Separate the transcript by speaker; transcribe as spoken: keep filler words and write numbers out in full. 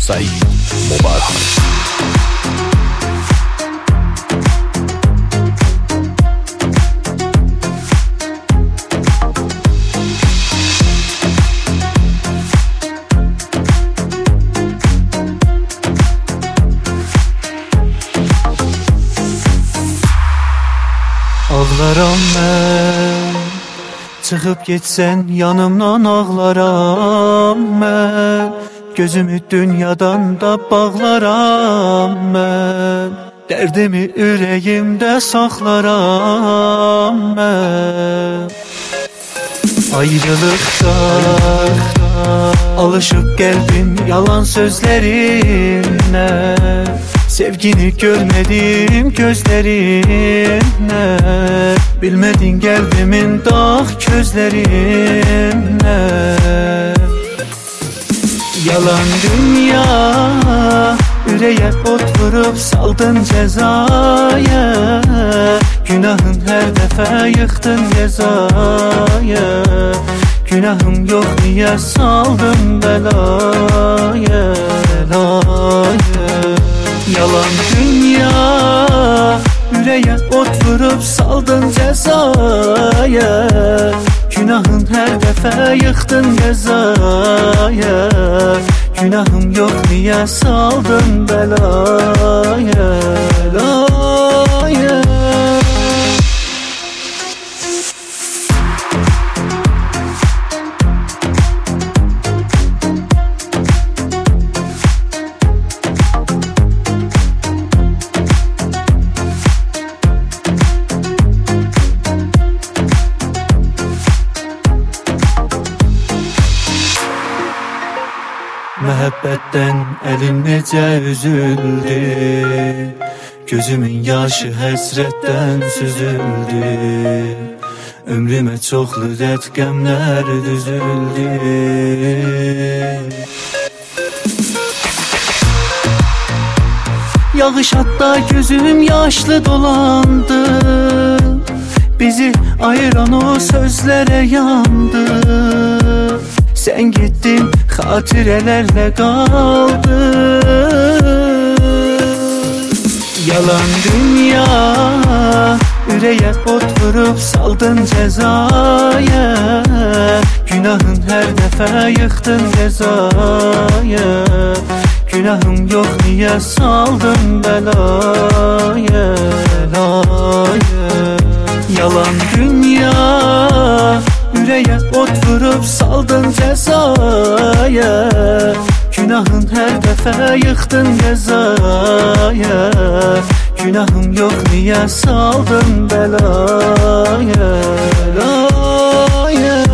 Speaker 1: Said Mübarək.
Speaker 2: Ağlaram mən, çıxıb getsən yanımdan ağlaram mən. Gözümü dünyadan da bağlaram mən. Dərdimi ürəyimdə saxlaram mən. Ayrılıqda alışıb qəlbim yalan sözlərinlə. Sevgini görmedim gözlerinle, bilmedin kalbimin dağ közlerinle. Yalan dünya, üreye ot vurup saldın cezaya. Günahın her defa yıktın cezaya. Günahım yok niye saldın belaya, belaya. Yalan dünya, yüreğe ot vurup saldın cezaya. Günahın her defa yıktın cezaya. Günahım yok niye saldın belaya, belaya. Məhəbbətdən əlim necə üzüldü, gözümün yaşı həsrətdən süzüldü. Ömrümə çoxlu dərd qəmlər düzüldü. Yağış hatta gözüm yaşlı dolandı. Bizi ayıran o sözlərə yandı. Sen gittin hatirelerle kaldı. Yalan dünya, yüreğe ot vurup saldın cezaya. Günahın her defa yıktın cezaya. Günahım yok niye saldın belaya, belaya. Yalan dünya, yüreğe ot vurup saldın cezaya. Günahın her defa yıktın cezaya. Günahım yok niye saldın belaya, belaya.